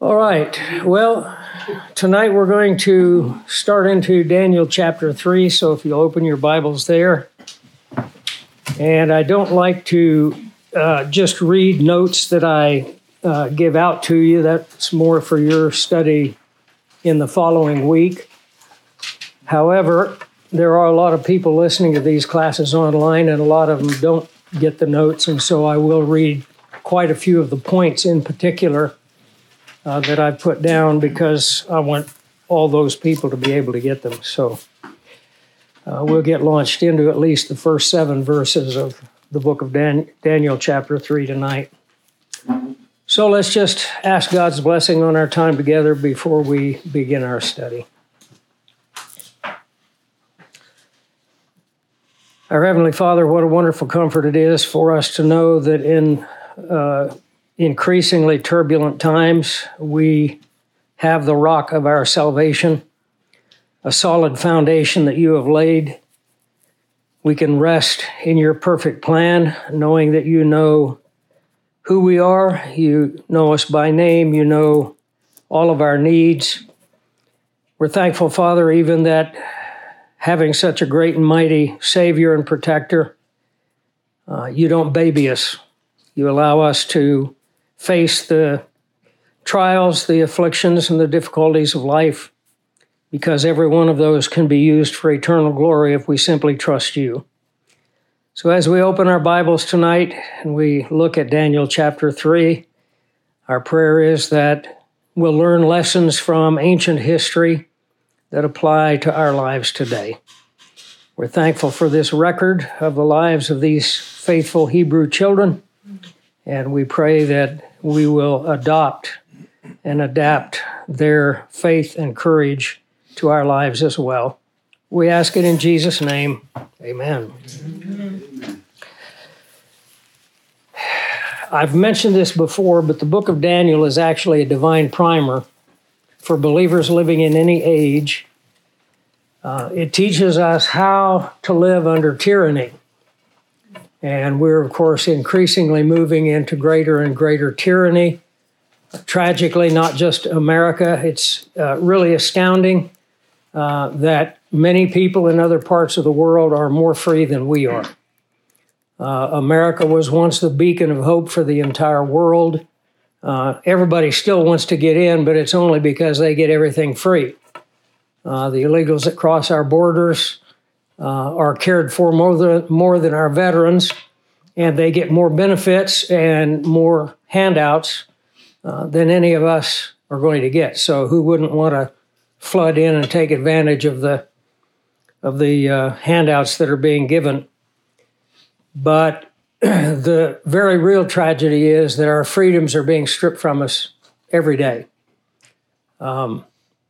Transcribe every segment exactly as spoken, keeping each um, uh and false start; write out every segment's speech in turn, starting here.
All right. Well, tonight we're going to start into Daniel chapter three, so if you'll open your Bibles there. And I don't like to uh, just read notes that I uh, give out to you. That's more for your study in the following week. However, there are a lot of people listening to these classes online, and a lot of them don't get the notes, and so I will read quite a few of the points in particular uh, that I put down because I want all those people to be able to get them. So uh, we'll get launched into at least the first seven verses of the book of Dan- Daniel chapter three tonight. So let's just ask God's blessing on our time together before we begin our study. Our Heavenly Father, what a wonderful comfort it is for us to know that in uh, increasingly turbulent times, we have the rock of our salvation, a solid foundation that you have laid. We can rest in your perfect plan, knowing that you know who we are, you know us by name, you know all of our needs. We're thankful, Father, even that having such a great and mighty Savior and Protector, uh, you don't baby us. You allow us to face the trials, the afflictions, and the difficulties of life, because every one of those can be used for eternal glory if we simply trust you. So as we open our Bibles tonight and we look at Daniel chapter three, our prayer is that we'll learn lessons from ancient history that apply to our lives today. We're thankful for this record of the lives of these faithful Hebrew children, and we pray that we will adopt and adapt their faith and courage to our lives as well. We ask it in Jesus' name. Amen. Amen. I've mentioned this before, but the book of Daniel is actually a divine primer for believers living in any age. Uh, it teaches us how to live under tyranny. And we're, of course, increasingly moving into greater and greater tyranny. Tragically, not just America. It's uh, really astounding uh, that many people in other parts of the world are more free than we are. Uh, America was once the beacon of hope for the entire world. Uh, everybody still wants to get in, but it's only because they get everything free. Uh, the illegals that cross our borders uh, are cared for more than, more than our veterans, and they get more benefits and more handouts uh, than any of us are going to get. So who wouldn't want to flood in and take advantage of the, of the uh, handouts that are being given? But the very real tragedy is that our freedoms are being stripped from us every day. Um,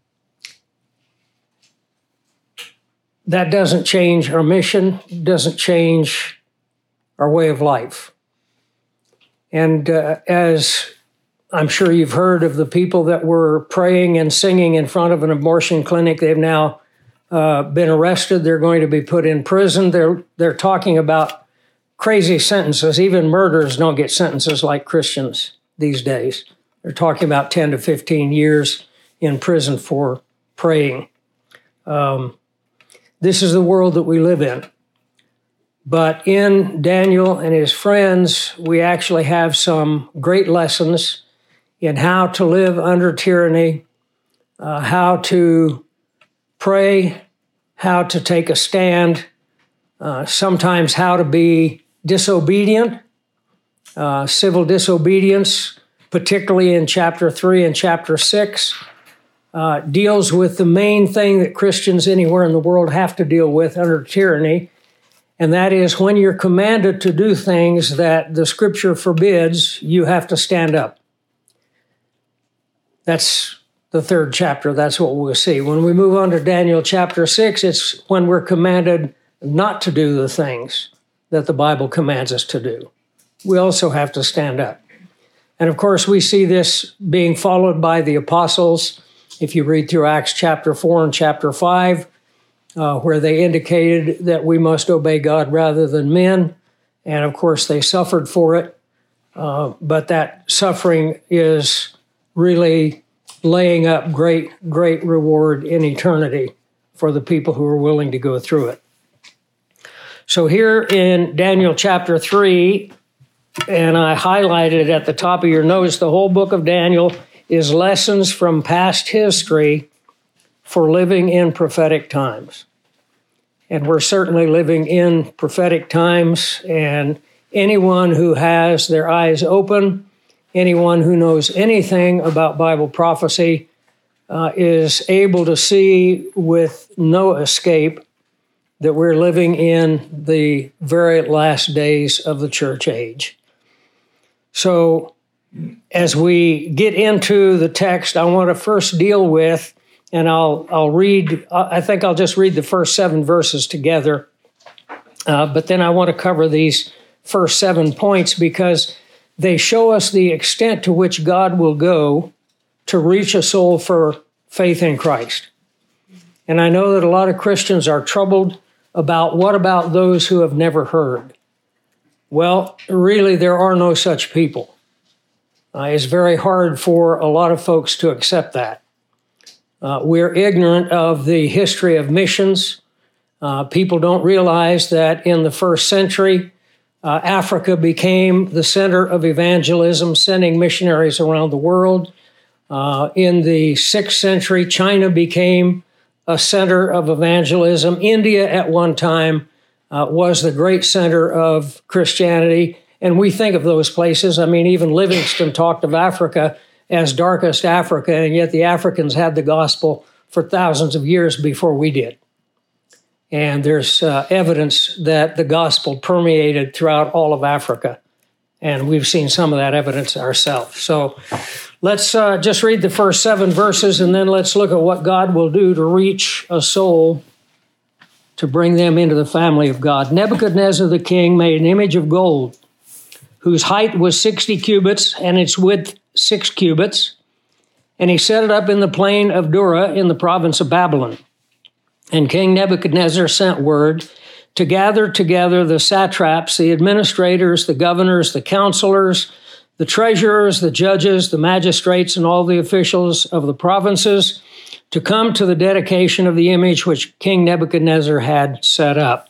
that doesn't change our mission, doesn't change our way of life. And uh, as I'm sure you've heard of the people that were praying and singing in front of an abortion clinic, they've now uh, been arrested. They're going to be put in prison. They're they're talking about crazy sentences. Even murderers don't get sentences like Christians these days. They're talking about ten to fifteen years in prison for praying. Um, this is the world that we live in. But in Daniel and his friends, we actually have some great lessons in how to live under tyranny, uh, how to pray, how to take a stand, uh, sometimes how to be disobedient, uh, civil disobedience, particularly in chapter three and chapter six, uh, deals with the main thing that Christians anywhere in the world have to deal with under tyranny, and that is when you're commanded to do things that the Scripture forbids, you have to stand up. That's the third chapter. That's what we'll see. When we move on to Daniel chapter six, it's when we're commanded not to do the things that the Bible commands us to do. We also have to stand up. And of course, we see this being followed by the apostles. If you read through Acts chapter four and chapter five, uh, where they indicated that we must obey God rather than men. And of course, they suffered for it. Uh, but that suffering is really laying up great, great reward in eternity for the people who are willing to go through it. So here in Daniel chapter three, and I highlighted it at the top of your notes, the whole book of Daniel is lessons from past history for living in prophetic times. And we're certainly living in prophetic times, and anyone who has their eyes open, anyone who knows anything about Bible prophecy, uh, is able to see with no escape that we're living in the very last days of the church age. So as we get into the text, I want to first deal with, and I'll I'll read, I think I'll just read the first seven verses together, uh, but then I want to cover these first seven points because they show us the extent to which God will go to reach a soul for faith in Christ. And I know that a lot of Christians are troubled about what about those who have never heard? Well, really, there are no such people. Uh, it's very hard for a lot of folks to accept that. Uh, we're ignorant of the history of missions. Uh, people don't realize that in the first century, uh, Africa became the center of evangelism, sending missionaries around the world. Uh, in the sixth century, China became a center of evangelism. India at one time uh, was the great center of Christianity. And we think of those places. I mean, even Livingstone talked of Africa as darkest Africa, and yet the Africans had the gospel for thousands of years before we did. And there's uh, evidence that the gospel permeated throughout all of Africa. And we've seen some of that evidence ourselves. So let's uh, just read the first seven verses, and then let's look at what God will do to reach a soul to bring them into the family of God. Nebuchadnezzar the king made an image of gold, whose height was sixty cubits and its width six cubits, and he set it up in the plain of Dura in the province of Babylon. And King Nebuchadnezzar sent word to gather together the satraps, the administrators, the governors, the counselors, the treasurers, the judges, the magistrates, and all the officials of the provinces to come to the dedication of the image which King Nebuchadnezzar had set up.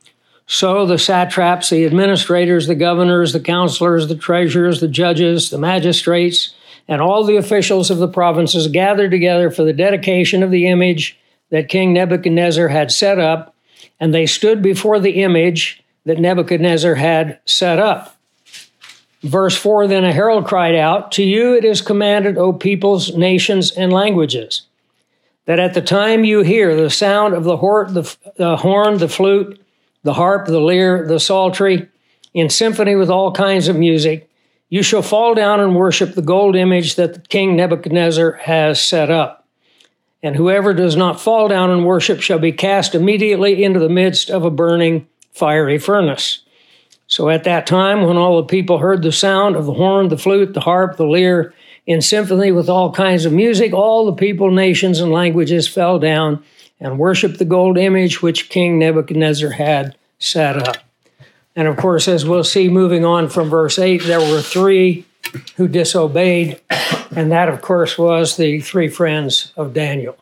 So the satraps, the administrators, the governors, the counselors, the treasurers, the judges, the magistrates, and all the officials of the provinces gathered together for the dedication of the image that King Nebuchadnezzar had set up, and they stood before the image that Nebuchadnezzar had set up. Verse four, then a herald cried out, "To you it is commanded, O peoples, nations, and languages, that at the time you hear the sound of the horn, the, the horn, the flute, the harp, the lyre, the psaltery, in symphony with all kinds of music, you shall fall down and worship the gold image that King Nebuchadnezzar has set up. And whoever does not fall down and worship shall be cast immediately into the midst of a burning fiery furnace." So at that time, when all the people heard the sound of the horn, the flute, the harp, the lyre, in symphony with all kinds of music, all the people, nations, and languages fell down and worshiped the gold image which King Nebuchadnezzar had set up. And of course, as we'll see moving on from verse eight, there were three who disobeyed, and that, of course, was the three friends of Daniel.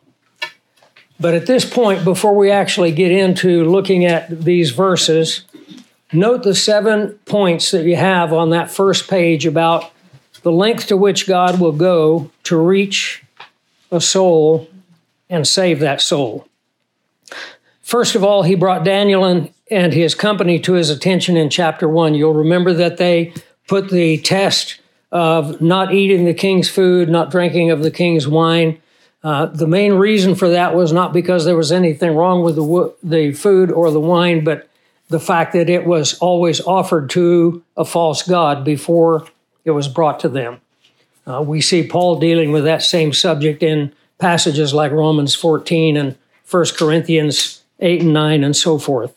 But at this point, before we actually get into looking at these verses, note the seven points that you have on that first page about the length to which God will go to reach a soul and save that soul. First of all, he brought Daniel and, and his company to his attention in chapter one. You'll remember that they put the test of not eating the king's food, not drinking of the king's wine. Uh, the main reason for that was not because there was anything wrong with the, the food or the wine, but the fact that it was always offered to a false god before it was brought to them. Uh, we see Paul dealing with that same subject in passages like Romans fourteen and First Corinthians eight and nine and so forth.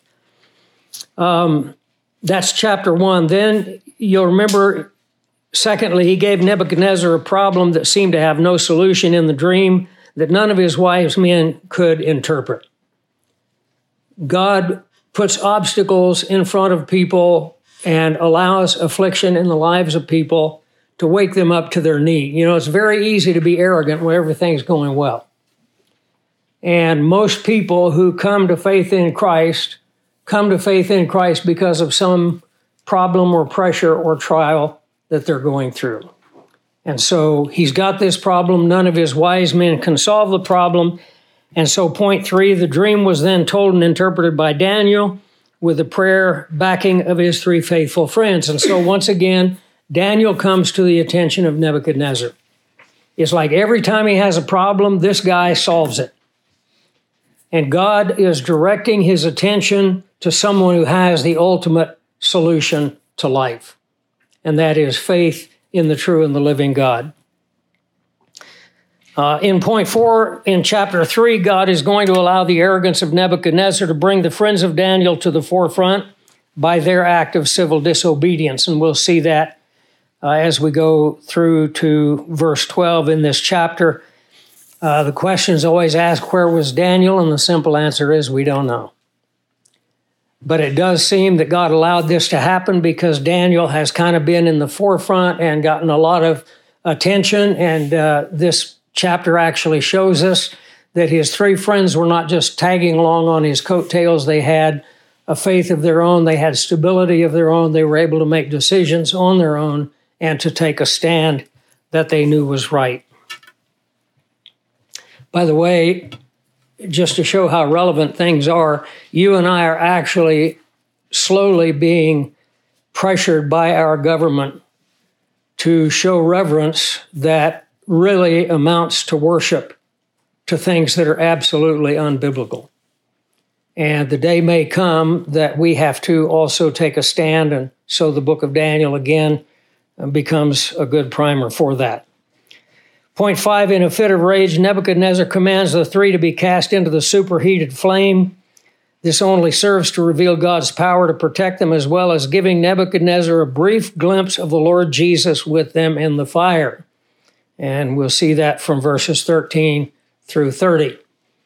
Um, that's chapter one. Then you'll remember, secondly, he gave Nebuchadnezzar a problem that seemed to have no solution in the dream that none of his wise men could interpret. God puts obstacles in front of people and allows affliction in the lives of people to wake them up to their need. You know, it's very easy to be arrogant when everything's going well. And most people who come to faith in Christ come to faith in Christ because of some problem or pressure or trial that they're going through. And so he's got this problem. None of his wise men can solve the problem. And so point three, the dream was then told and interpreted by Daniel with the prayer backing of his three faithful friends. And so once again, Daniel comes to the attention of Nebuchadnezzar. It's like every time he has a problem, this guy solves it. And God is directing his attention to someone who has the ultimate solution to life. And that is faith in the true and the living God. Uh, in point four, in chapter three, God is going to allow the arrogance of Nebuchadnezzar to bring the friends of Daniel to the forefront by their act of civil disobedience. And we'll see that uh, as we go through to verse twelve in this chapter. Uh, the question is always asked, where was Daniel? And the simple answer is, we don't know. But it does seem that God allowed this to happen because Daniel has kind of been in the forefront and gotten a lot of attention. And uh, this chapter actually shows us that his three friends were not just tagging along on his coattails. They had a faith of their own. They had stability of their own. They were able to make decisions on their own and to take a stand that they knew was right. By the way, just to show how relevant things are, you and I are actually slowly being pressured by our government to show reverence that really amounts to worship to things that are absolutely unbiblical. And the day may come that we have to also take a stand, and so the book of Daniel again becomes a good primer for that. Point five, in a fit of rage, Nebuchadnezzar commands the three to be cast into the superheated flame. This only serves to reveal God's power to protect them, as well as giving Nebuchadnezzar a brief glimpse of the Lord Jesus with them in the fire. And we'll see that from verses thirteen through thirty.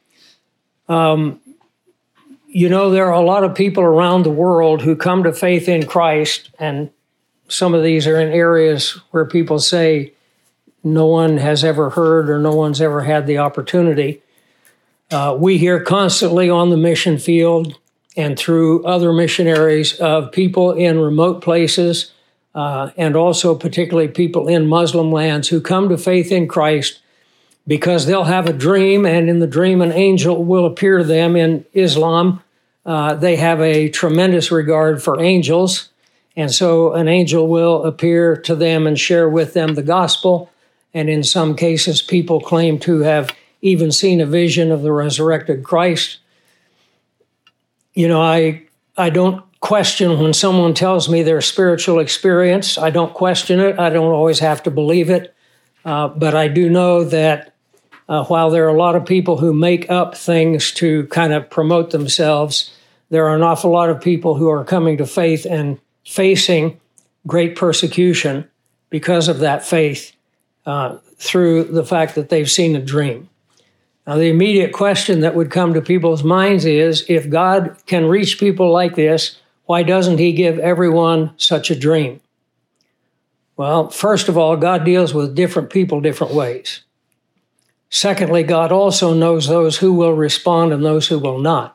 Um, you know, there are a lot of people around the world who come to faith in Christ, and some of these are in areas where people say, no one has ever heard or no one's ever had the opportunity. Uh, we hear constantly on the mission field and through other missionaries of people in remote places uh, and also particularly people in Muslim lands who come to faith in Christ because they'll have a dream, and in the dream an angel will appear to them. In Islam, uh, they have a tremendous regard for angels, and so an angel will appear to them and share with them the gospel. And in some cases, people claim to have even seen a vision of the resurrected Christ. You know, I I don't question when someone tells me their spiritual experience. I don't question it. I don't always have to believe it. Uh, but I do know that uh, while there are a lot of people who make up things to kind of promote themselves, there are an awful lot of people who are coming to faith and facing great persecution because of that faith. Uh, through the fact that they've seen a dream. Now, the immediate question that would come to people's minds is, if God can reach people like this, why doesn't he give everyone such a dream? Well, first of all, God deals with different people different ways. Secondly, God also knows those who will respond and those who will not.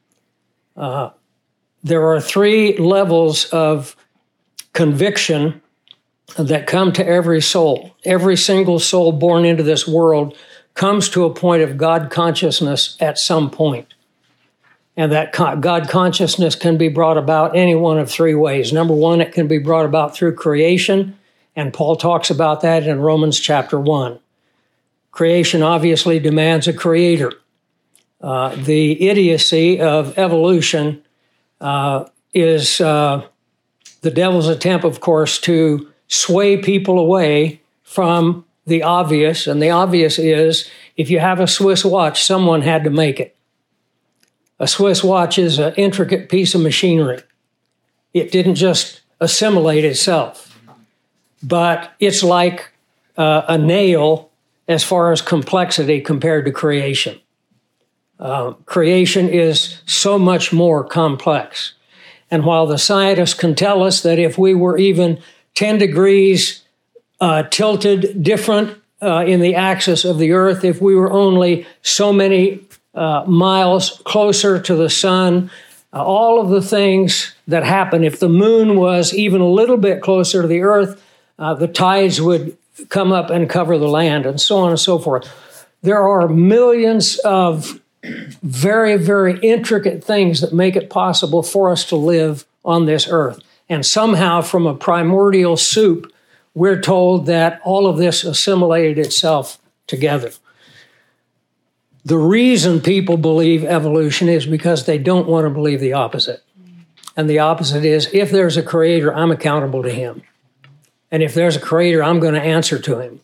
Uh, there are three levels of conviction that come to every soul. Every single soul born into this world comes to a point of God consciousness at some point. And that God consciousness can be brought about any one of three ways. Number one, it can be brought about through creation, and Paul talks about that in Romans chapter one. Creation obviously demands a creator. Uh, the idiocy of evolution uh, is uh, the devil's attempt, of course, to sway people away from the obvious. And the obvious is, if you have a Swiss watch, someone had to make it. A Swiss watch is an intricate piece of machinery. It didn't just assimilate itself, but it's like uh, a nail as far as complexity compared to creation. Uh, creation is so much more complex. And while the scientists can tell us that if we were even ten degrees uh, tilted different uh, in the axis of the earth, if we were only so many uh, miles closer to the sun, uh, all of the things that happen, if the moon was even a little bit closer to the earth, uh, the tides would come up and cover the land, and so on and so forth. There are millions of very, very intricate things that make it possible for us to live on this earth. And somehow, from a primordial soup, we're told that all of this assimilated itself together. The reason people believe evolution is because they don't want to believe the opposite. And the opposite is, if there's a creator, I'm accountable to him. And if there's a creator, I'm going to answer to him.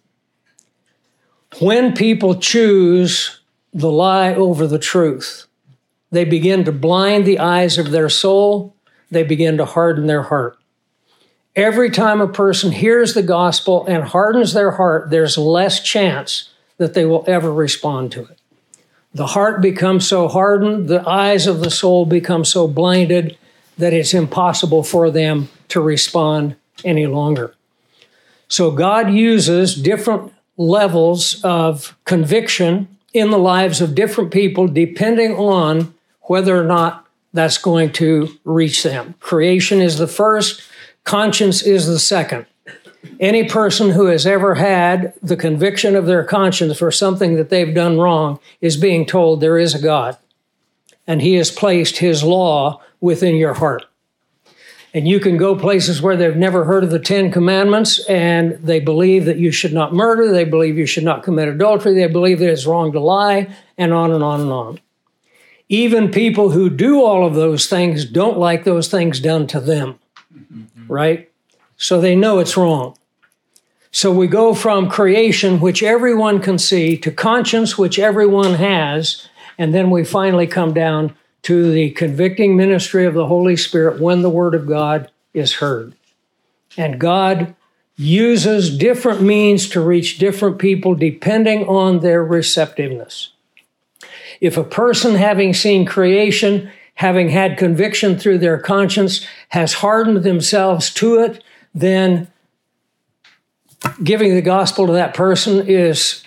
When people choose the lie over the truth, they begin to blind the eyes of their soul. They begin to harden their heart. Every time a person hears the gospel and hardens their heart, there's less chance that they will ever respond to it. The heart becomes so hardened, the eyes of the soul become so blinded that it's impossible for them to respond any longer. So God uses different levels of conviction in the lives of different people depending on whether or not that's going to reach them. Creation is the first, conscience is the second. Any person who has ever had the conviction of their conscience for something that they've done wrong is being told there is a God, and he has placed his law within your heart. And you can go places where they've never heard of the Ten Commandments, and they believe that you should not murder, they believe you should not commit adultery, they believe that it's wrong to lie, and on and on and on. Even people who do all of those things don't like those things done to them, mm-hmm. right? So they know it's wrong. So we go from creation, which everyone can see, to conscience, which everyone has, and then we finally come down to the convicting ministry of the Holy Spirit when the Word of God is heard. And God uses different means to reach different people depending on their receptiveness. If a person, having seen creation, having had conviction through their conscience, has hardened themselves to it, then giving the gospel to that person is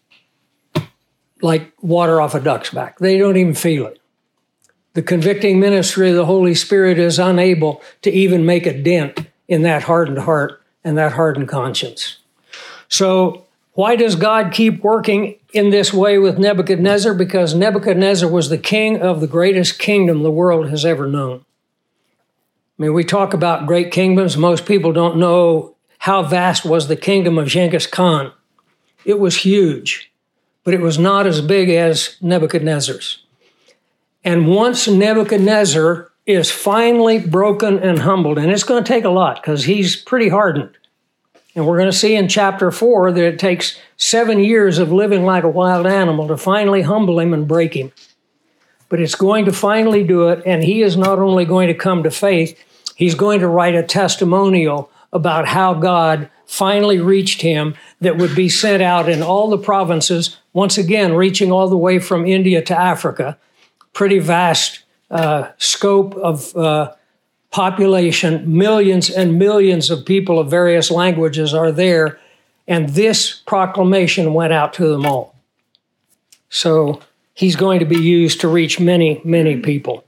like water off a duck's back. They don't even feel it. The convicting ministry of the Holy Spirit is unable to even make a dent in that hardened heart and that hardened conscience. So why does God keep working in this way with Nebuchadnezzar? Because Nebuchadnezzar was the king of the greatest kingdom the world has ever known. I mean, we talk about great kingdoms. Most people don't know how vast was the kingdom of Genghis Khan. It was huge, but it was not as big as Nebuchadnezzar's. And once Nebuchadnezzar is finally broken and humbled, and it's going to take a lot because he's pretty hardened. And we're going to see in chapter four that it takes seven years of living like a wild animal to finally humble him and break him. But it's going to finally do it, and he is not only going to come to faith, he's going to write a testimonial about how God finally reached him that would be sent out in all the provinces, once again, reaching all the way from India to Africa. Pretty vast uh, scope of uh, population. Millions and millions of people of various languages are there, and this proclamation went out to them all. So he's going to be used to reach many, many people.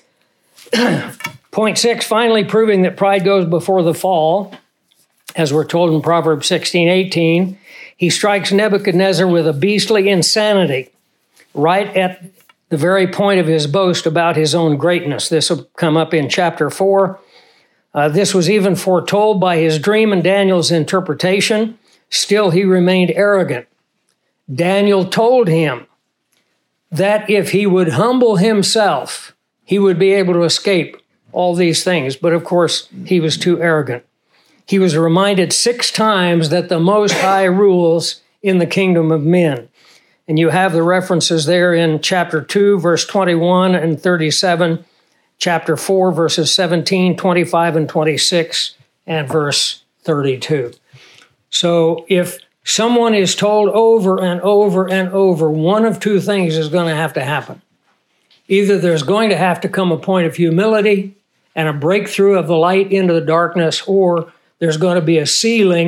Point six, finally proving that pride goes before the fall, as we're told in Proverbs sixteen eighteen, he strikes Nebuchadnezzar with a beastly insanity right at the very point of his boast about his own greatness. This will come up in chapter four. Uh, this was even foretold by his dream and Daniel's interpretation. Still, he remained arrogant. Daniel told him that if he would humble himself, he would be able to escape all these things. But of course, he was too arrogant. He was reminded six times that the Most High rules in the kingdom of men. And you have the references there in chapter two, verse twenty-one and thirty-seven, chapter four, verses seventeen, twenty-five, and twenty-six, and verse thirty-two. So if someone is told over and over and over, one of two things is going to have to happen. Either there's going to have to come a point of humility and a breakthrough of the light into the darkness, or there's going to be a sealing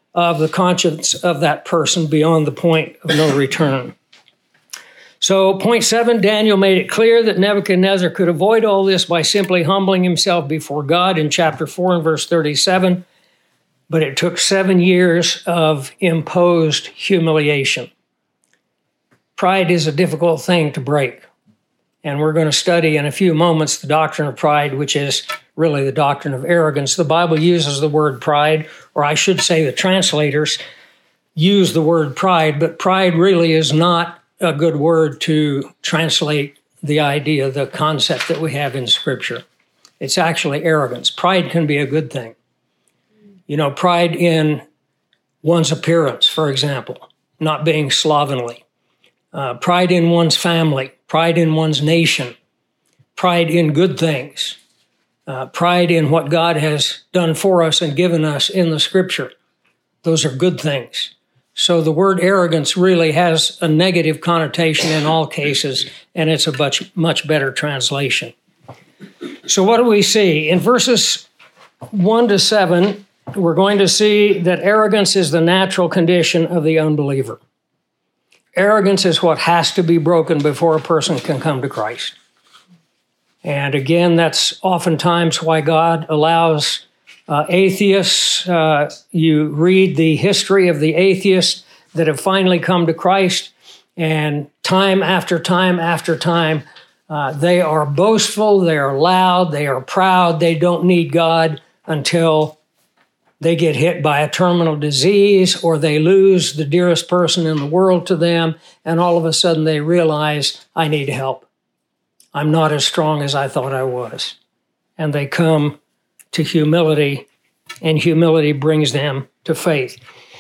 of the conscience of that person beyond the point of no return. So, point seven, Daniel made it clear that Nebuchadnezzar could avoid all this by simply humbling himself before God in chapter four and verse thirty-seven. But it took seven years of imposed humiliation. Pride is a difficult thing to break. And we're going to study in a few moments the doctrine of pride, which is really the doctrine of arrogance. The Bible uses the word pride, or I should say the translators use the word pride, but pride really is not a good word to translate the idea, the concept that we have in Scripture. It's actually arrogance. Pride can be a good thing. You know, pride in one's appearance, for example, not being slovenly. Uh, pride in one's family, pride in one's nation, pride in good things, uh, pride in what God has done for us and given us in the Scripture. Those are good things. So the word arrogance really has a negative connotation in all cases, and it's a much, much better translation. So what do we see? In verses one to seven, we're going to see that arrogance is the natural condition of the unbeliever. Arrogance is what has to be broken before a person can come to Christ. And again, that's oftentimes why God allows Uh, atheists, uh, you read the history of the atheists that have finally come to Christ, and time after time after time, uh, they are boastful, they are loud, they are proud, they don't need God until they get hit by a terminal disease or they lose the dearest person in the world to them, and all of a sudden they realize, I need help. I'm not as strong as I thought I was. And they come to humility, and humility brings them to faith.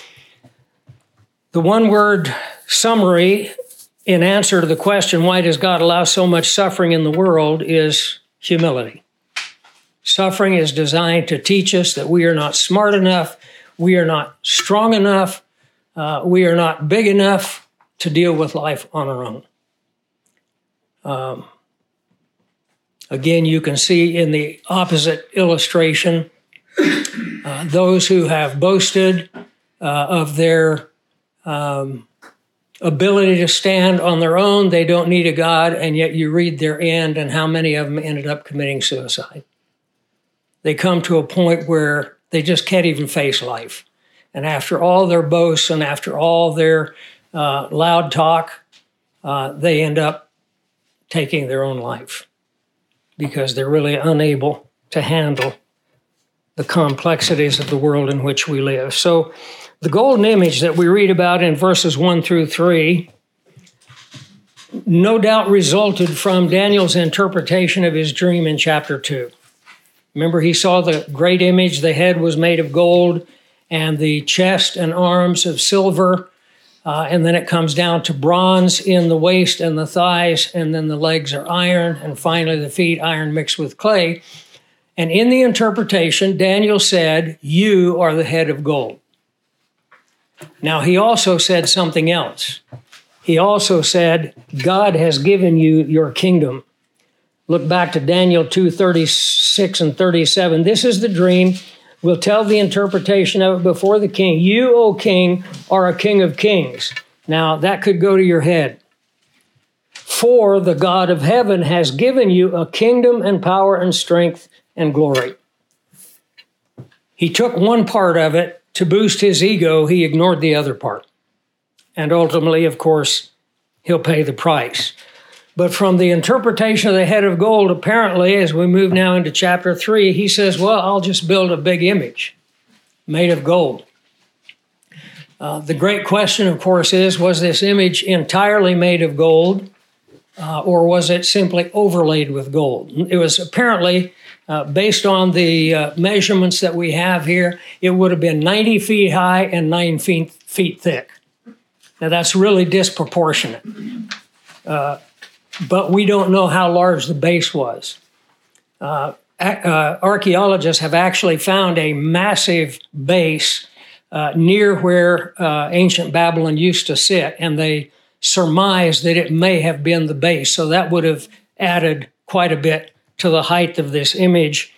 The one-word summary in answer to the question, why does God allow so much suffering in the world, is humility. Suffering is designed to teach us that we are not smart enough, we are not strong enough, uh, we are not big enough to deal with life on our own. Um, Again, you can see in the opposite illustration, uh, those who have boasted uh, of their um, ability to stand on their own, they don't need a God, and yet you read their end and how many of them ended up committing suicide. They come to a point where they just can't even face life. And after all their boasts and after all their uh, loud talk, uh, they end up taking their own life, because they're really unable to handle the complexities of the world in which we live. So the golden image that we read about in verses one through three no doubt resulted from Daniel's interpretation of his dream in chapter two. Remember, he saw the great image, the head was made of gold, and the chest and arms of silver, Uh, and then it comes down to bronze in the waist and the thighs, and then the legs are iron, and finally the feet iron mixed with clay. And in the interpretation, Daniel said, you are the head of gold. Now, he also said something else. He also said, God has given you your kingdom. Look back to Daniel two, thirty-six and thirty-seven. This is the dream. We'll tell the interpretation of it before the king. You, O king, are a king of kings. Now, that could go to your head. For the God of heaven has given you a kingdom and power and strength and glory. He took one part of it to boost his ego. He ignored the other part. And ultimately, of course, he'll pay the price. But from the interpretation of the head of gold, apparently, as we move now into chapter three, he says, well, I'll just build a big image made of gold. Uh, the great question, of course, is, was this image entirely made of gold, uh, or was it simply overlaid with gold? It was apparently, uh, based on the uh, measurements that we have here, it would have been ninety feet high and nine feet, feet thick. Now, that's really disproportionate. Uh, But we don't know how large the base was. Uh, uh, archaeologists have actually found a massive base uh, near where uh, ancient Babylon used to sit, and they surmise that it may have been the base. So that would have added quite a bit to the height of this image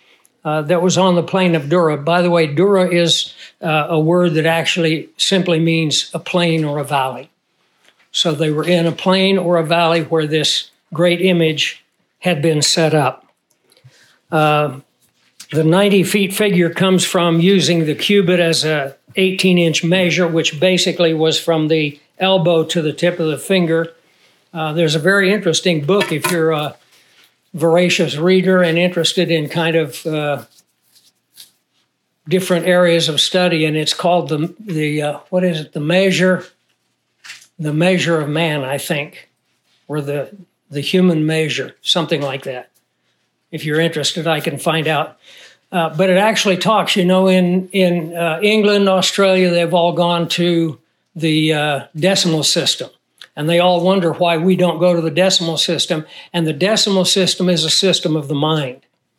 uh, that was on the plain of Dura. By the way, Dura is uh, a word that actually simply means a plain or a valley. So they were in a plain or a valley where this great image had been set up. Uh, the ninety feet figure comes from using the cubit as a eighteen inch measure, which basically was from the elbow to the tip of the finger. Uh, there's a very interesting book if you're a voracious reader and interested in kind of uh, different areas of study, and it's called the the uh, what is it? The measure, the measure of man, I think, or the the human measure, something like that. If you're interested, I can find out. Uh, but it actually talks, you know, in in uh, England, Australia, they've all gone to the uh, decimal system. And they all wonder why we don't go to the decimal system. And the decimal system is a system of the mind.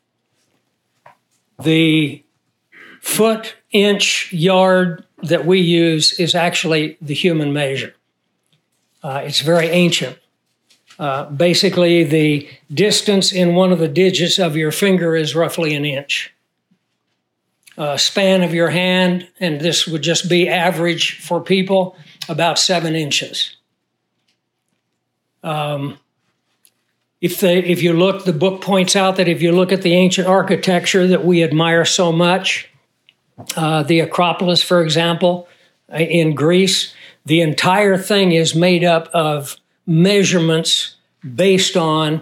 The foot, inch, yard that we use is actually the human measure. Uh, it's very ancient. Uh, basically, the distance in one of the digits of your finger is roughly an inch. Uh, span of your hand, and this would just be average for people, about seven inches. Um, if they, if you look, the book points out that if you look at the ancient architecture that we admire so much, uh, the Acropolis, for example, in Greece, the entire thing is made up of measurements based on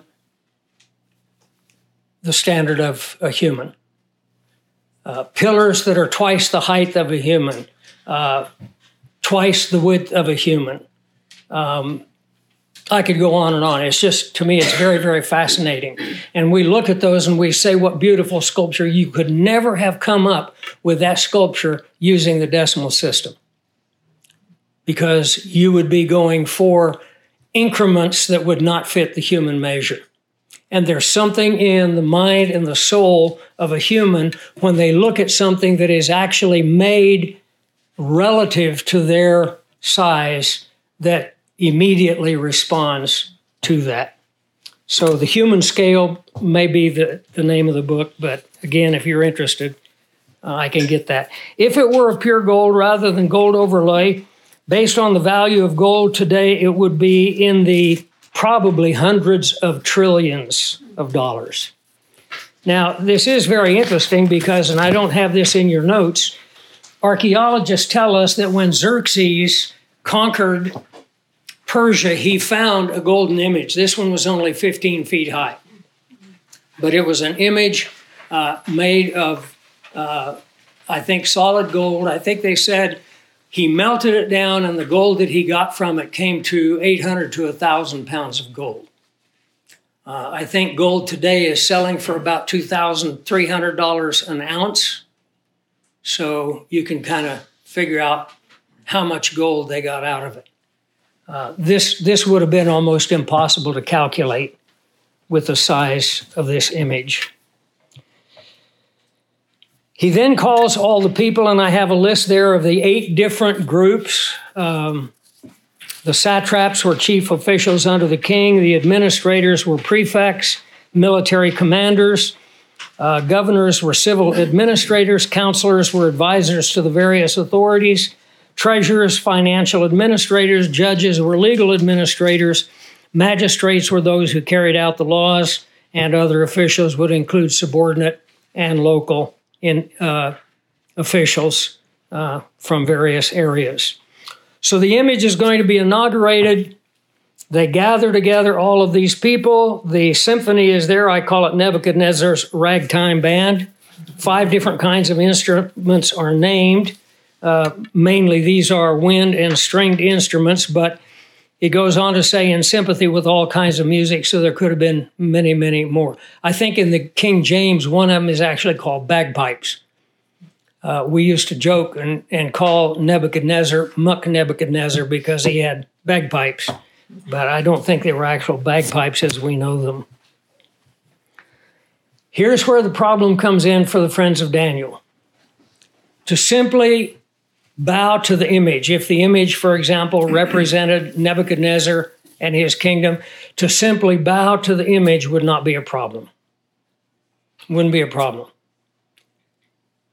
the standard of a human. Uh, pillars that are twice the height of a human, uh, twice the width of a human. Um, I could go on and on. It's just, to me, it's very, very fascinating. And we look at those and we say, what beautiful sculpture. You could never have come up with that sculpture using the decimal system, because you would be going for increments that would not fit the human measure. And there's something in the mind and the soul of a human when they look at something that is actually made relative to their size that immediately responds to that. So the human scale may be the, the name of the book, but again, if you're interested, uh, I can get that. If it were a pure gold rather than gold overlay, based on the value of gold today, it would be in the probably hundreds of trillions of dollars. Now, this is very interesting because, and I don't have this in your notes, archaeologists tell us that when Xerxes conquered Persia, he found a golden image. This one was only fifteen feet high, but it was an image uh, made of, uh, I think, solid gold. I think they said he melted it down, and the gold that he got from it came to eight hundred to one thousand pounds of gold. Uh, I think gold today is selling for about two thousand three hundred dollars an ounce. So you can kind of figure out how much gold they got out of it. Uh, this, this would have been almost impossible to calculate with the size of this image. He then calls all the people, and I have a list there of the eight different groups. Um, the satraps were chief officials under the king. The administrators were prefects, military commanders. Uh, governors were civil administrators. Counselors were advisors to the various authorities. Treasurers, financial administrators. Judges were legal administrators. Magistrates were those who carried out the laws, and other officials would include subordinate and local in uh, officials uh, from various areas. So the image is going to be inaugurated. They gather together all of these people. The symphony is there. I call it Nebuchadnezzar's ragtime band. Five different kinds of instruments are named. Uh, mainly these are wind and stringed instruments, but it goes on to say in sympathy with all kinds of music, so there could have been many, many more. I think in the King James, one of them is actually called bagpipes. Uh, we used to joke and, and call Nebuchadnezzar Muck Nebuchadnezzar because he had bagpipes, but I don't think they were actual bagpipes as we know them. Here's where the problem comes in for the friends of Daniel. To simply bow to the image. If the image, for example, represented Nebuchadnezzar and his kingdom, to simply bow to the image would not be a problem. Wouldn't be a problem.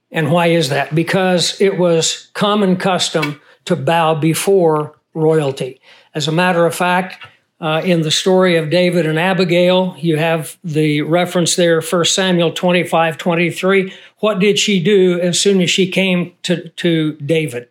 And why is that? Because it was common custom to bow before royalty. As a matter of fact, uh, in the story of David and Abigail, you have the reference there, First Samuel twenty-five twenty-three. What did she do as soon as she came to, to David?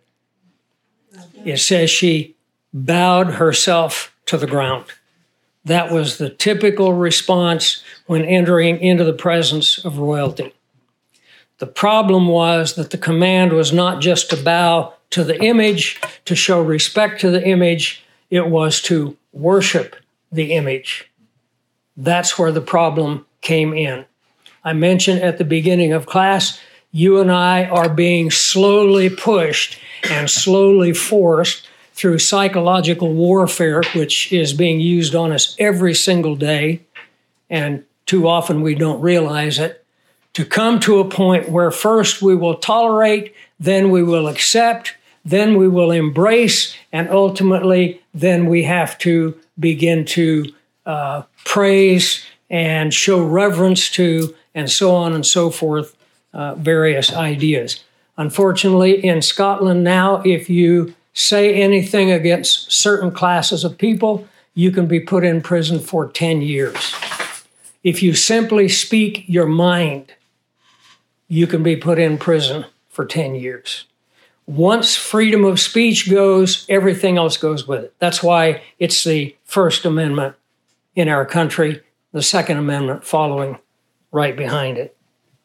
It says she bowed herself to the ground. That was the typical response when entering into the presence of royalty. The problem was that the command was not just to bow to the image, to show respect to the image, it was to worship the image. That's where the problem came in. I mentioned at the beginning of class, you and I are being slowly pushed and slowly forced through psychological warfare, which is being used on us every single day, and too often we don't realize it, to come to a point where first we will tolerate, then we will accept, then we will embrace, and ultimately then we have to begin to uh, praise and show reverence to, and so on and so forth, uh, various ideas. Unfortunately, in Scotland now, if you say anything against certain classes of people, you can be put in prison for ten years. If you simply speak your mind, you can be put in prison for ten years. Once freedom of speech goes, everything else goes with it. That's why it's the First Amendment in our country, the Second Amendment following right behind it.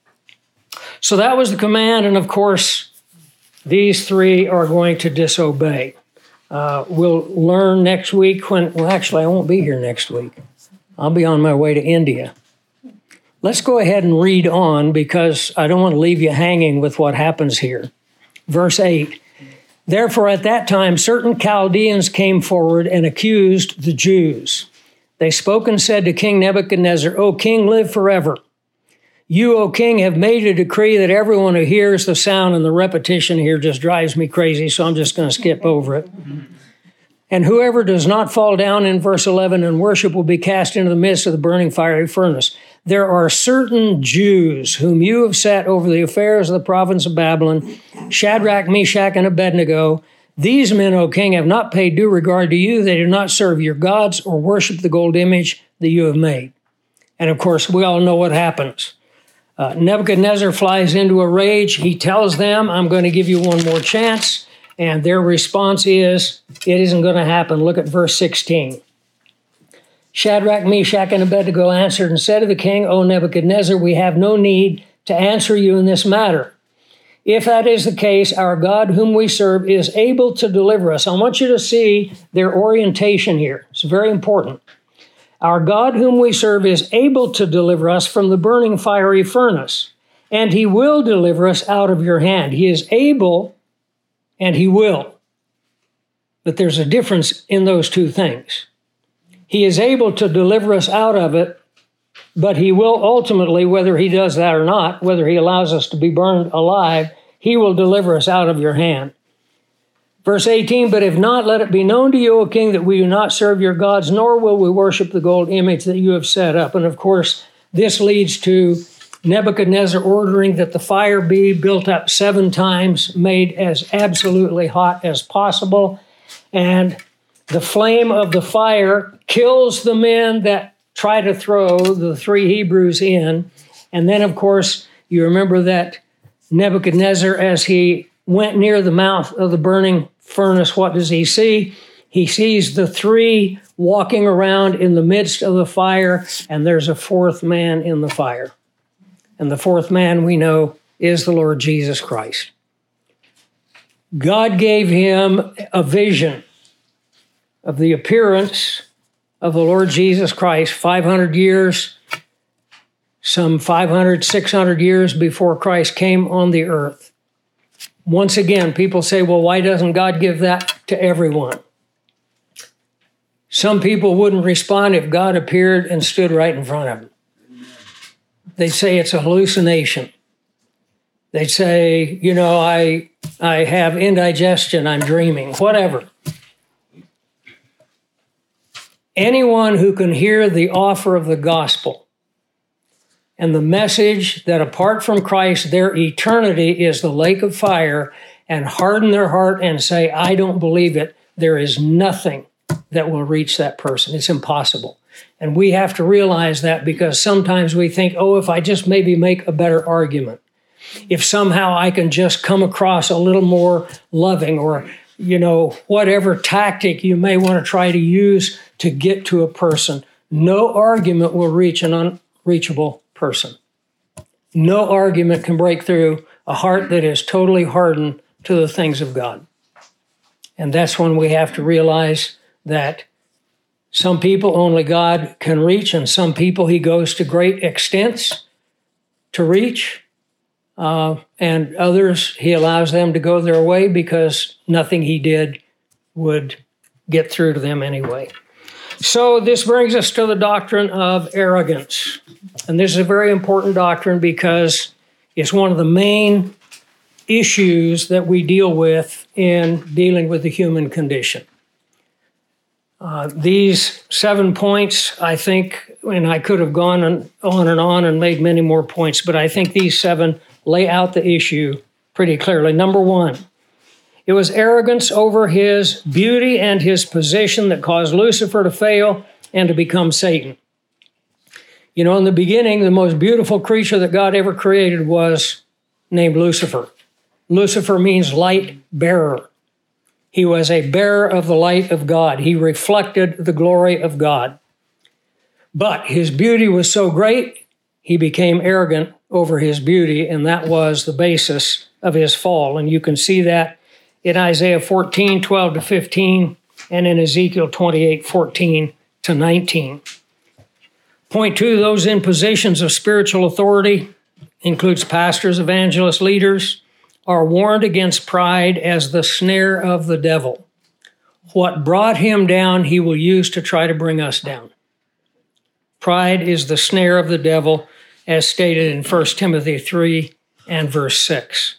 So that was the command, and of course, these three are going to disobey. Uh, we'll learn next week when, well, actually, I won't be here next week. I'll be on my way to India. Let's go ahead and read on because I don't want to leave you hanging with what happens here. Verse eight, therefore at that time certain Chaldeans came forward and accused the Jews. They spoke and said to King Nebuchadnezzar, O king, live forever. You, O king, have made a decree that everyone who hears the sound, and the repetition here just drives me crazy, so I'm just going to skip over it. And whoever does not fall down in verse eleven and worship will be cast into the midst of the burning fiery furnace. There are certain Jews whom you have set over the affairs of the province of Babylon, Shadrach, Meshach, and Abednego. These men, O king, have not paid due regard to you. They do not serve your gods or worship the gold image that you have made. And of course, we all know what happens. Uh, Nebuchadnezzar flies into a rage. He tells them, I'm going to give you one more chance. And their response is, it isn't going to happen. Look at verse sixteen. Shadrach, Meshach, and Abednego answered and said to the king, O Nebuchadnezzar, we have no need to answer you in this matter. If that is the case, our God whom we serve is able to deliver us. I want you to see their orientation here. It's very important. Our God whom we serve is able to deliver us from the burning fiery furnace, and he will deliver us out of your hand. He is able and he will. But there's a difference in those two things. He is able to deliver us out of it, but he will ultimately, whether he does that or not, whether he allows us to be burned alive, he will deliver us out of your hand. Verse eighteen, but if not, let it be known to you, O king, that we do not serve your gods, nor will we worship the gold image that you have set up. And of course, this leads to Nebuchadnezzar ordering that the fire be built up seven times, made as absolutely hot as possible. And the flame of the fire kills the men that try to throw the three Hebrews in. And then, of course, you remember that Nebuchadnezzar, as he went near the mouth of the burning furnace, what does he see? He sees the three walking around in the midst of the fire, and there's a fourth man in the fire. And the fourth man, we know, is the Lord Jesus Christ. God gave him a vision of the appearance of the Lord Jesus Christ five hundred years, some five hundred, six hundred years before Christ came on the earth. Once again, people say, well, why doesn't God give that to everyone? Some people wouldn't respond if God appeared and stood right in front of them. They'd say it's a hallucination. They'd say, you know, I, I have indigestion, I'm dreaming, whatever. Anyone who can hear the offer of the gospel and the message that apart from Christ, their eternity is the lake of fire, and harden their heart and say, I don't believe it, there is nothing that will reach that person. It's impossible. And we have to realize that, because sometimes we think, oh, if I just maybe make a better argument, if somehow I can just come across a little more loving, or, you know, whatever tactic you may want to try to use to get to a person, no argument will reach an unreachable person. No argument can break through a heart that is totally hardened to the things of God. And that's when we have to realize that some people only God can reach, and some people he goes to great extents to reach, uh, and others he allows them to go their way because nothing he did would get through to them anyway. So this brings us to the doctrine of arrogance. And this is a very important doctrine because it's one of the main issues that we deal with in dealing with the human condition. Uh, these seven points, I think, and I could have gone on, on and on and made many more points, but I think these seven lay out the issue pretty clearly. Number one, it was arrogance over his beauty and his position that caused Lucifer to fail and to become Satan. You know, in the beginning, the most beautiful creature that God ever created was named Lucifer. Lucifer means light bearer. He was a bearer of the light of God. He reflected the glory of God. But his beauty was so great, he became arrogant over his beauty, and that was the basis of his fall. And you can see that in Isaiah fourteen, twelve to fifteen, and in Ezekiel twenty-eight, fourteen to nineteen. Point two, those in positions of spiritual authority, includes pastors, evangelists, leaders, are warned against pride as the snare of the devil. What brought him down, he will use to try to bring us down. Pride is the snare of the devil, as stated in First Timothy three and verse six.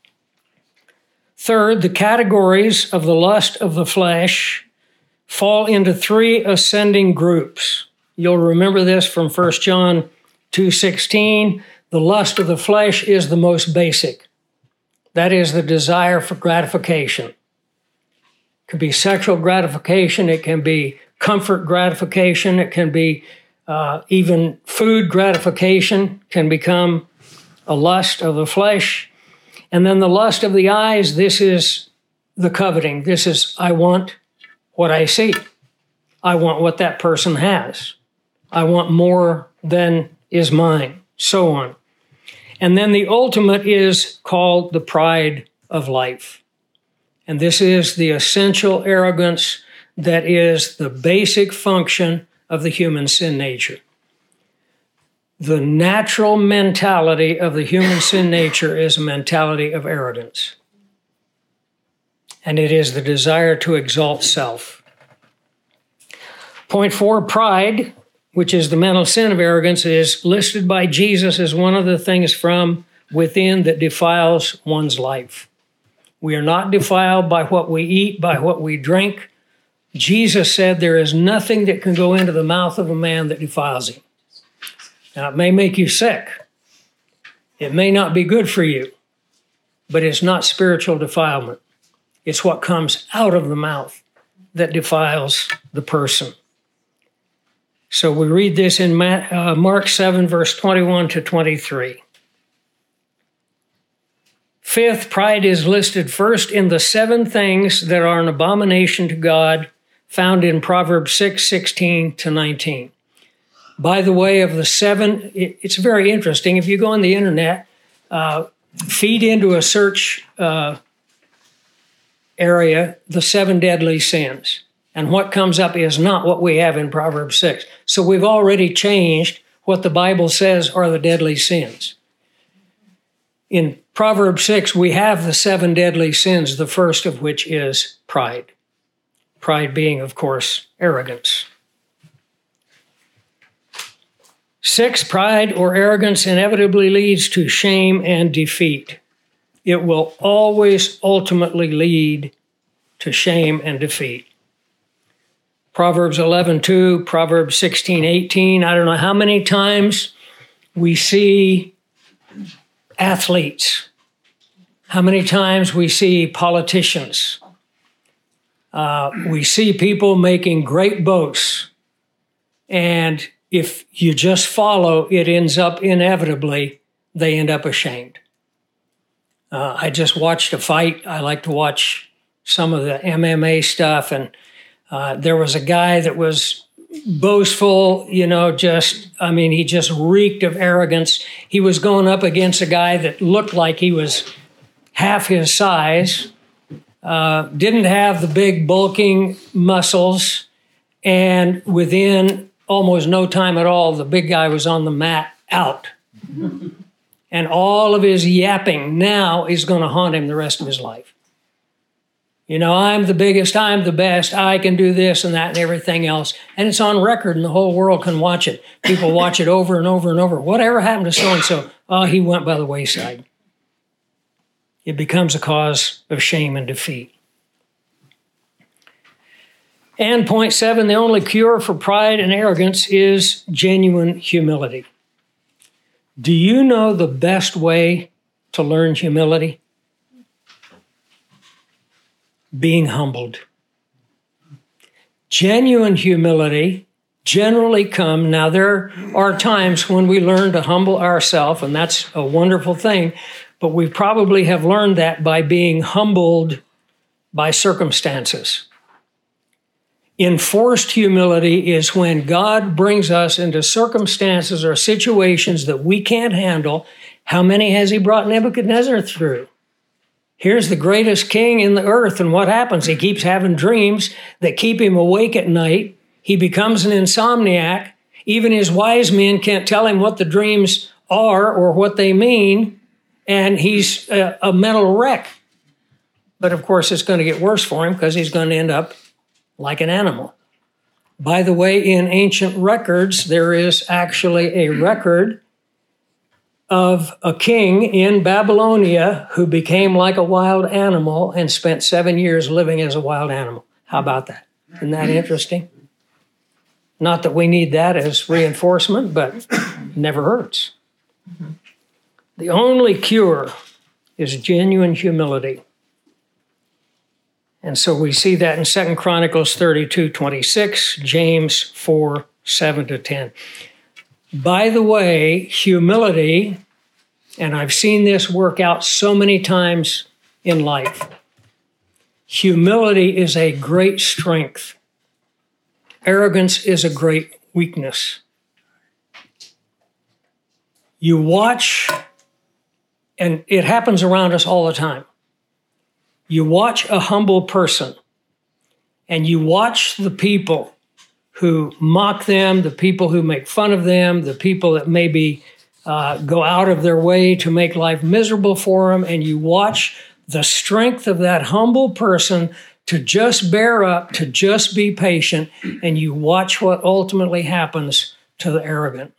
Third, the categories of the lust of the flesh fall into three ascending groups. You'll remember this from First John two sixteen. The lust of the flesh is the most basic. That is the desire for gratification. It could be sexual gratification. It can be comfort gratification. It can be uh, even food gratification can become a lust of the flesh. And then the lust of the eyes, this is the coveting. This is, I want what I see. I want what that person has. I want more than is mine, so on. And then the ultimate is called the pride of life. And this is the essential arrogance that is the basic function of the human sin nature. The natural mentality of the human sin nature is a mentality of arrogance. And it is the desire to exalt self. Point four, pride, which is the mental sin of arrogance, is listed by Jesus as one of the things from within that defiles one's life. We are not defiled by what we eat, by what we drink. Jesus said there is nothing that can go into the mouth of a man that defiles him. Now, it may make you sick. It may not be good for you, but it's not spiritual defilement. It's what comes out of the mouth that defiles the person. So we read this in Mark seven, verse twenty-one to twenty-three. Fifth, pride is listed first in the seven things that are an abomination to God, found in Proverbs six, sixteen to nineteen. By the way, of the seven, it's very interesting. If you go on the internet, uh, feed into a search uh, area the seven deadly sins. And what comes up is not what we have in Proverbs six. So we've already changed what the Bible says are the deadly sins. In Proverbs six, we have the seven deadly sins, the first of which is pride. Pride being, of course, arrogance. Six, pride or arrogance inevitably leads to shame and defeat. It will always ultimately lead to shame and defeat. Proverbs eleven two, Proverbs sixteen eighteen. I don't know how many times we see athletes, how many times we see politicians. Uh, we see people making great boasts, and if you just follow, it ends up inevitably, they end up ashamed. Uh, I just watched a fight. I like to watch some of the M M A stuff, and uh, there was a guy that was boastful, you know, just, I mean, he just reeked of arrogance. He was going up against a guy that looked like he was half his size, uh, didn't have the big bulking muscles, and within almost no time at all, the big guy was on the mat out. And all of his yapping now is going to haunt him the rest of his life. You know, I'm the biggest, I'm the best, I can do this and that and everything else. And it's on record and the whole world can watch it. People watch it over and over and over. Whatever happened to so-and-so? Oh, he went by the wayside. It becomes a cause of shame and defeat. And point seven, the only cure for pride and arrogance is genuine humility. Do you know the best way to learn humility? Being humbled. Genuine humility generally comes, now there are times when we learn to humble ourselves, and that's a wonderful thing, but we probably have learned that by being humbled by circumstances. Enforced humility is when God brings us into circumstances or situations that we can't handle. How many has he brought Nebuchadnezzar through? Here's the greatest king in the earth, and what happens? He keeps having dreams that keep him awake at night. He becomes an insomniac. Even his wise men can't tell him what the dreams are or what they mean, and he's a, a mental wreck. But of course, it's going to get worse for him because he's going to end up like an animal. By the way, in ancient records, there is actually a record of a king in Babylonia who became like a wild animal and spent seven years living as a wild animal. How about that? Isn't that interesting? Not that we need that as reinforcement, but it never hurts. The only cure is genuine humility. And so we see that in Second Chronicles thirty-two twenty-six, James four seven to ten. By the way, humility, and I've seen this work out so many times in life, humility is a great strength. Arrogance is a great weakness. You watch, and it happens around us all the time. You watch a humble person, and you watch the people who mock them, the people who make fun of them, the people that maybe uh, go out of their way to make life miserable for them, and you watch the strength of that humble person to just bear up, to just be patient, and you watch what ultimately happens to the arrogant.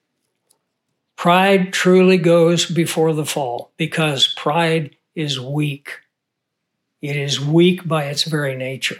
Pride truly goes before the fall because pride is weak. It is weak by its very nature.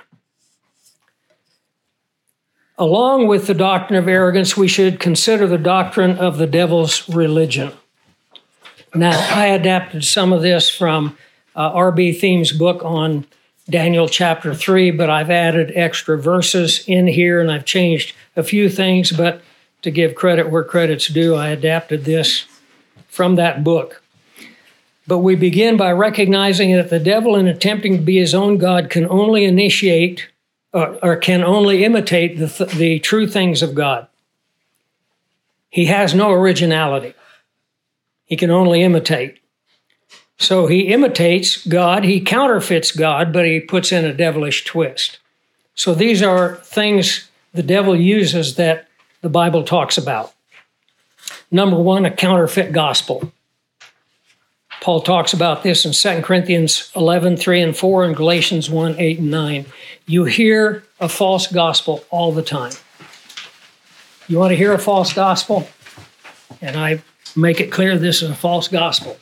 Along with the doctrine of arrogance, we should consider the doctrine of the devil's religion. Now, I adapted some of this from uh, R B Thiem's book on Daniel chapter three, but I've added extra verses in here and I've changed a few things, but to give credit where credit's due, I adapted this from that book. But we begin by recognizing that the devil, in attempting to be his own God, can only initiate or, or can only imitate the, th- the true things of God. He has no originality. He can only imitate. So he imitates God, he counterfeits God, but he puts in a devilish twist. So these are things the devil uses that the Bible talks about. Number one, a counterfeit gospel. Paul talks about this in Second Corinthians eleven, three and four, and Galatians one, eight and nine. You hear a false gospel all the time. You want to hear a false gospel? And I make it clear this is a false gospel.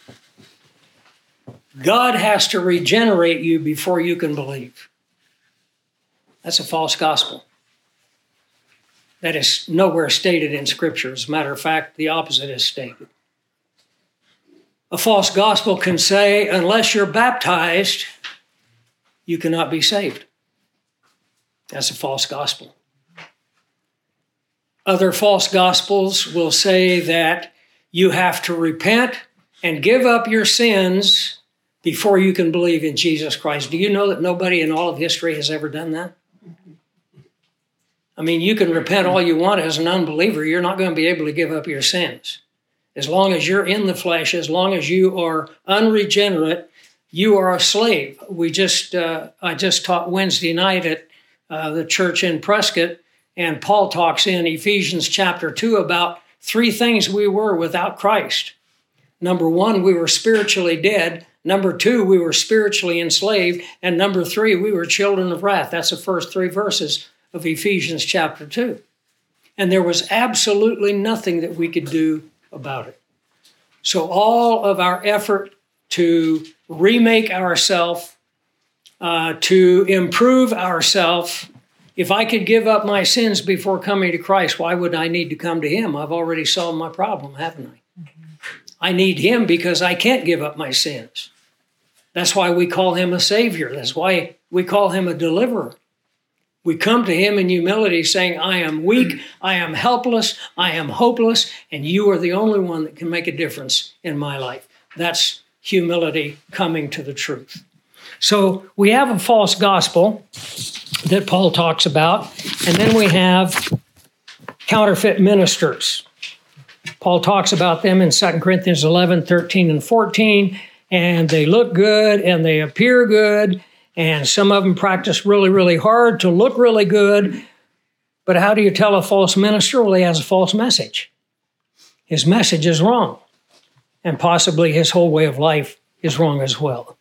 God has to regenerate you before you can believe. That's a false gospel. That is nowhere stated in Scripture. As a matter of fact, the opposite is stated. A false gospel can say, unless you're baptized, you cannot be saved. That's a false gospel. Other false gospels will say that you have to repent and give up your sins before you can believe in Jesus Christ. Do you know that nobody in all of history has ever done that? I mean, you can repent all you want as an unbeliever. You're not going to be able to give up your sins. As long as you're in the flesh, as long as you are unregenerate, you are a slave. We just, uh, I just taught Wednesday night at uh, the church in Prescott, and Paul talks in Ephesians chapter two about three things we were without Christ. Number one, we were spiritually dead. Number two, we were spiritually enslaved. And number three, we were children of wrath. That's the first three verses of Ephesians chapter two. And there was absolutely nothing that we could do about it. So all of our effort to remake ourselves, uh, to improve ourselves, if I could give up my sins before coming to Christ, why would I need to come to Him? I've already solved my problem, haven't I? Mm-hmm. I need Him because I can't give up my sins. That's why we call Him a Savior. That's why we call Him a deliverer. We come to Him in humility saying, I am weak, I am helpless, I am hopeless, and you are the only one that can make a difference in my life. That's humility coming to the truth. So we have a false gospel that Paul talks about, and then we have counterfeit ministers. Paul talks about them in Second Corinthians eleven, thirteen, and fourteen, and they look good and they appear good, and some of them practice really, really hard to look really good. But how do you tell a false minister? Well, he has a false message. His message is wrong, and possibly his whole way of life is wrong as well.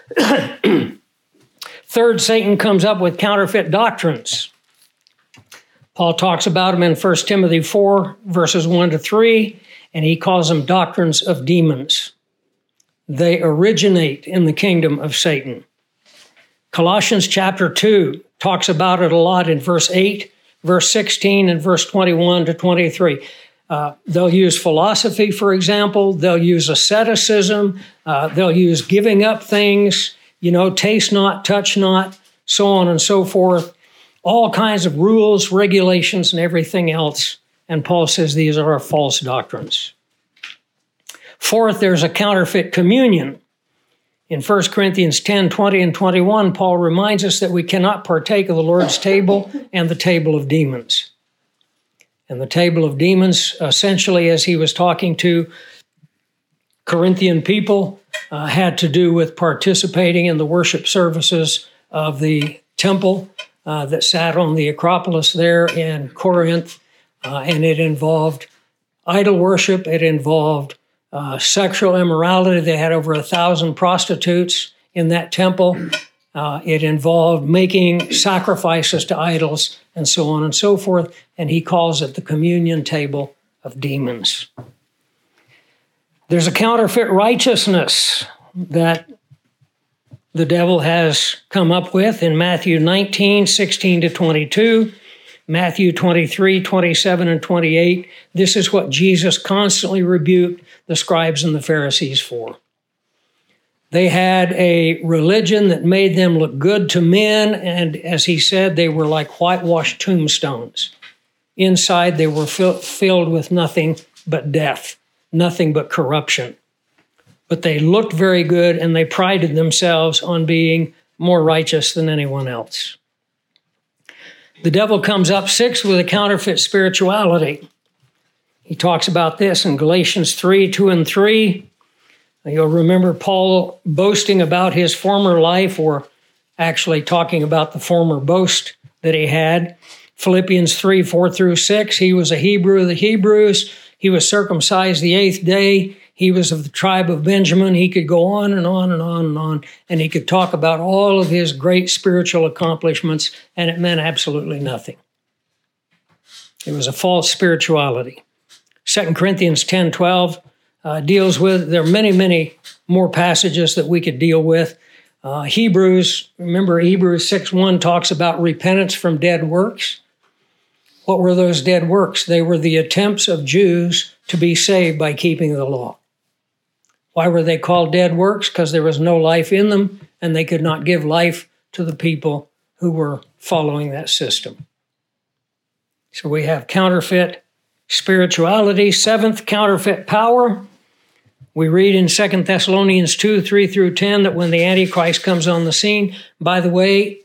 Third, Satan comes up with counterfeit doctrines. Paul talks about them in First Timothy four, verses one to three, and he calls them doctrines of demons. They originate in the kingdom of Satan. Colossians chapter two talks about it a lot in verse eight, verse sixteen, and verse twenty-one to twenty-three. Uh, they'll use philosophy, for example. They'll use asceticism. Uh, they'll use giving up things, you know, taste not, touch not, so on and so forth. All kinds of rules, regulations, and everything else. And Paul says these are false doctrines. Fourth, there's a counterfeit communion. In First Corinthians ten, twenty, and twenty-one, Paul reminds us that we cannot partake of the Lord's table and the table of demons. And the table of demons, essentially, as he was talking to Corinthian people, uh, had to do with participating in the worship services of the temple uh, that sat on the Acropolis there in Corinth. Uh, and it involved idol worship. It involved uh, sexual immorality. They had over a thousand prostitutes in that temple. Uh, it involved making sacrifices to idols and so on and so forth. And he calls it the communion table of demons. There's a counterfeit righteousness that the devil has come up with in Matthew nineteen, sixteen to twenty-two, Matthew twenty-three, twenty-seven, and twenty-eight. This is what Jesus constantly rebuked the scribes and the Pharisees for. They had a religion that made them look good to men, and as he said, they were like whitewashed tombstones. Inside, they were fill- filled with nothing but death, nothing but corruption. But they looked very good, and they prided themselves on being more righteous than anyone else. The devil comes up sixth with a counterfeit spirituality. He talks about this in Galatians three, two and three. You'll remember Paul boasting about his former life, or actually talking about the former boast that he had. Philippians three, four through six, he was a Hebrew of the Hebrews. He was circumcised the eighth day. He was of the tribe of Benjamin. He could go on and on and on and on, and he could talk about all of his great spiritual accomplishments, and it meant absolutely nothing. It was a false spirituality. Second Corinthians ten, twelve uh, deals with, there are many, many more passages that we could deal with. Uh, Hebrews, remember Hebrews six one talks about repentance from dead works. What were those dead works? They were the attempts of Jews to be saved by keeping the law. Why were they called dead works? Because there was no life in them, and they could not give life to the people who were following that system. So we have counterfeit spirituality. Seventh, counterfeit power. We read in Second Thessalonians two, three through ten that when the Antichrist comes on the scene, by the way,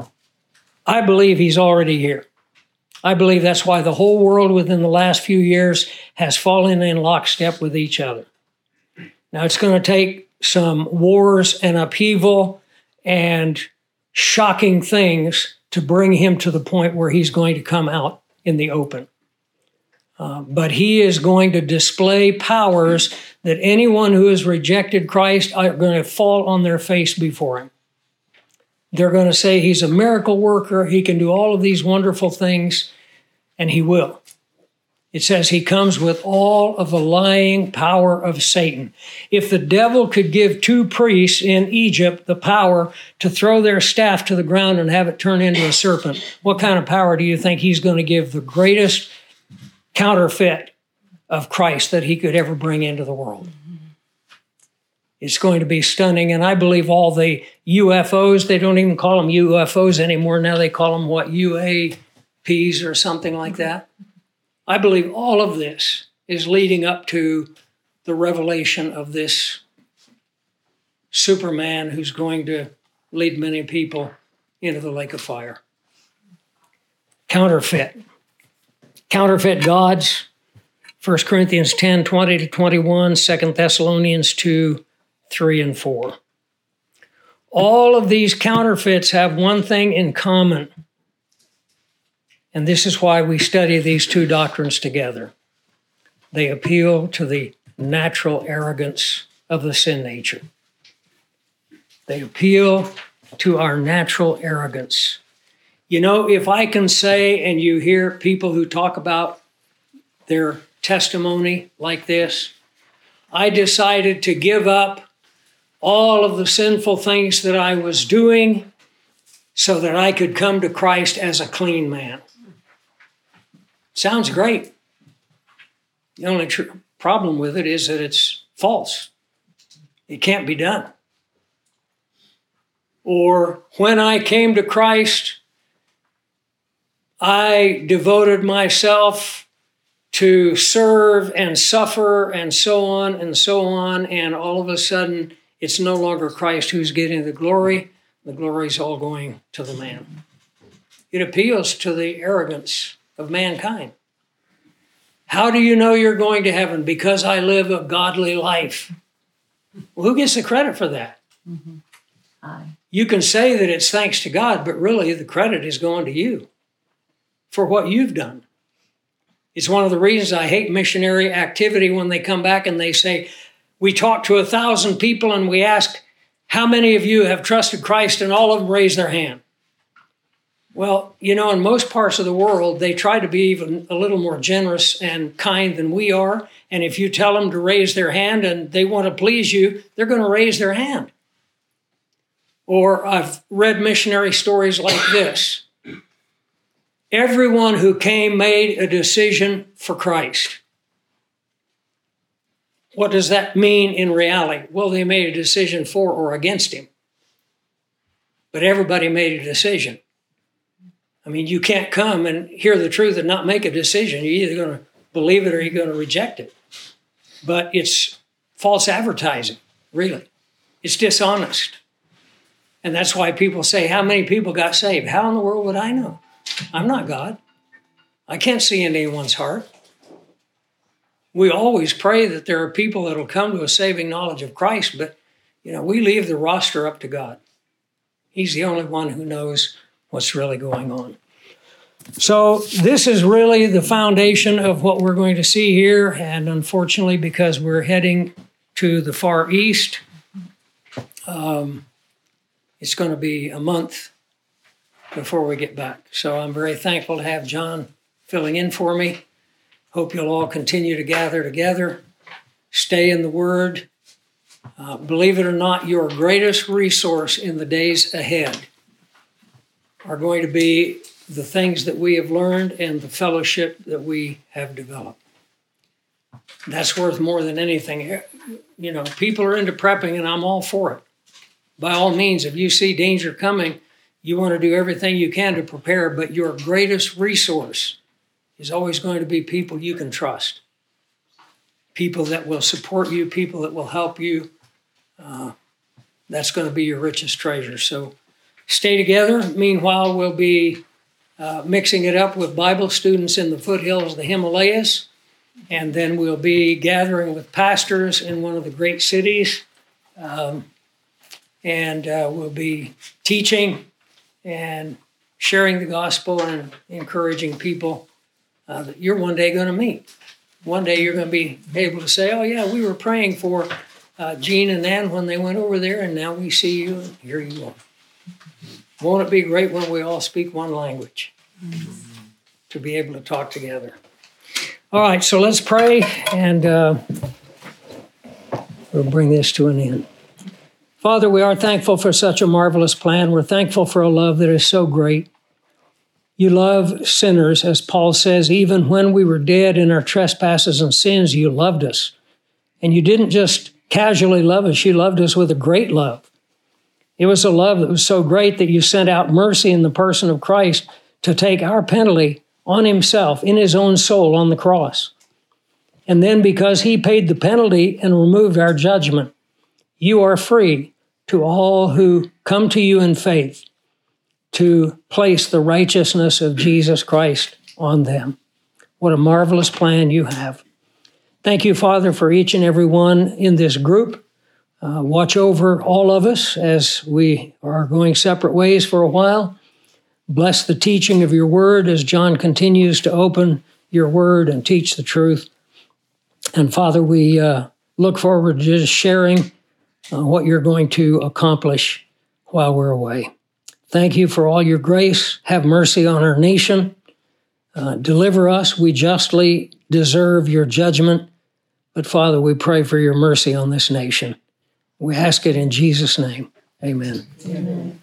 I believe he's already here. I believe that's why the whole world within the last few years has fallen in lockstep with each other. Now, it's going to take some wars and upheaval and shocking things to bring him to the point where he's going to come out in the open. Uh, but he is going to display powers that anyone who has rejected Christ are going to fall on their face before him. They're going to say he's a miracle worker, he can do all of these wonderful things, and he will. It says he comes with all of the lying power of Satan. If the devil could give two priests in Egypt the power to throw their staff to the ground and have it turn into a serpent, what kind of power do you think he's going to give the greatest counterfeit of Christ that he could ever bring into the world? It's going to be stunning. And I believe all the U F Os, they don't even call them U F Os anymore. Now they call them, what, U A Ps or something like that. I believe all of this is leading up to the revelation of this Superman who's going to lead many people into the lake of fire. Counterfeit. Counterfeit gods. First Corinthians ten, twenty to twenty-one, Second Thessalonians two, three and four. All of these counterfeits have one thing in common. And this is why we study these two doctrines together. They appeal to the natural arrogance of the sin nature. They appeal to our natural arrogance. You know, if I can say, and you hear people who talk about their testimony like this, I decided to give up all of the sinful things that I was doing so that I could come to Christ as a clean man. Sounds great. The only tr- problem with it is that it's false. It can't be done. Or when I came to Christ, I devoted myself to serve and suffer and so on and so on, and all of a sudden it's no longer Christ who's getting the glory. The glory is all going to the man. It appeals to the arrogance of mankind. How do you know you're going to heaven? Because I live a godly life. Well, who gets the credit for that? Mm-hmm. I. You can say that it's thanks to God, but really the credit is going to you for what you've done. It's one of the reasons I hate missionary activity when they come back and they say, we talked to a thousand people and we asked, how many of you have trusted Christ? And all of them raised their hand. Well, you know, in most parts of the world, they try to be even a little more generous and kind than we are. And if you tell them to raise their hand and they want to please you, they're going to raise their hand. Or I've read missionary stories like this. Everyone who came made a decision for Christ. What does that mean in reality? Well, they made a decision for or against him. But everybody made a decision. I mean, you can't come and hear the truth and not make a decision. You're either going to believe it or you're going to reject it. But it's false advertising, really. It's dishonest. And that's why people say, how many people got saved? How in the world would I know? I'm not God. I can't see into anyone's heart. We always pray that there are people that will come to a saving knowledge of Christ, but, you know, we leave the roster up to God. He's the only one who knows what's really going on. So this is really the foundation of what we're going to see here. And unfortunately, because we're heading to the Far East, um, it's going to be a month before we get back. So I'm very thankful to have John filling in for me. Hope you'll all continue to gather together, stay in the Word. Uh, believe it or not, your greatest resource in the days ahead are going to be the things that we have learned and the fellowship that we have developed. That's worth more than anything. You know, people are into prepping, and I'm all for it. By all means, if you see danger coming, you want to do everything you can to prepare, but your greatest resource is always going to be people you can trust. People that will support you, people that will help you. Uh, that's going to be your richest treasure. So stay together. Meanwhile, we'll be uh, mixing it up with Bible students in the foothills of the Himalayas. And then we'll be gathering with pastors in one of the great cities. Um, and uh, we'll be teaching and sharing the gospel and encouraging people uh, that you're one day going to meet. One day you're going to be able to say, oh, yeah, we were praying for uh, Gene and Ann when they went over there, and now we see you, and here you are. Won't it be great when we all speak one language to be able to talk together? All right, so let's pray, and uh, we'll bring this to an end. Father, we are thankful for such a marvelous plan. We're thankful for a love that is so great. You love sinners, as Paul says, even when we were dead in our trespasses and sins, you loved us. And you didn't just casually love us, you loved us with a great love. It was a love that was so great that you sent out mercy in the person of Christ to take our penalty on himself, in his own soul on the cross. And then because he paid the penalty and removed our judgment, you are free to all who come to you in faith to place the righteousness of Jesus Christ on them. What a marvelous plan you have. Thank you, Father, for each and every one in this group. Uh, watch over all of us as we are going separate ways for a while. Bless the teaching of your word as John continues to open your word and teach the truth. And Father, we uh, look forward to just sharing uh, what you're going to accomplish while we're away. Thank you for all your grace. Have mercy on our nation. Uh, deliver us. We justly deserve your judgment. But Father, we pray for your mercy on this nation. We ask it in Jesus' name. Amen. Amen.